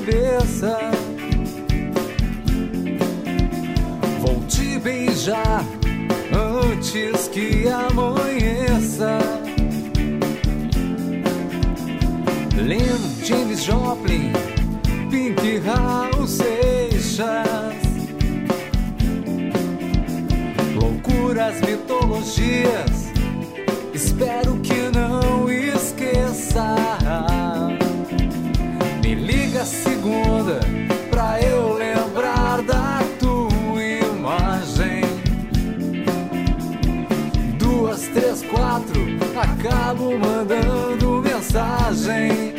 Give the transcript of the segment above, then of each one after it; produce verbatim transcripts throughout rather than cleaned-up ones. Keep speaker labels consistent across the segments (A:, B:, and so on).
A: cabeça. Vou te beijar antes que amanheça. Lendo James Joplin, Pink, Raul Seixas. Loucuras, mitologias, espero que não esqueça. Me liga segunda pra eu lembrar da tua imagem. Duas, três, quatro, acabo mandando mensagem.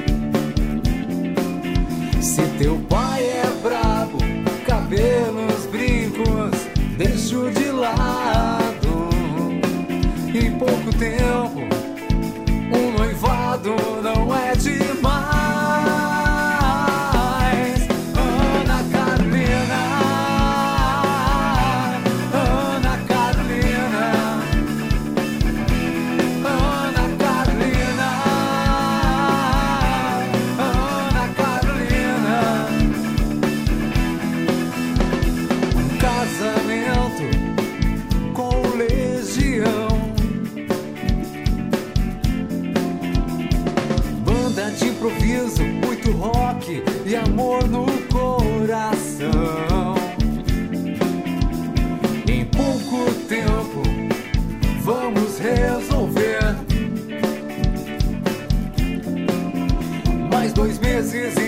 A: Se teu pai é brabo, cabelos, brincos, deixo de lado. Em pouco tempo, um noivado não é demais. Ana Carolina, Ana Carolina, Ana Carolina, Ana Carolina. Um casamento com legião, banda de improviso, muito rock e amor no coração. Em pouco tempo vamos resolver. Mais dois meses e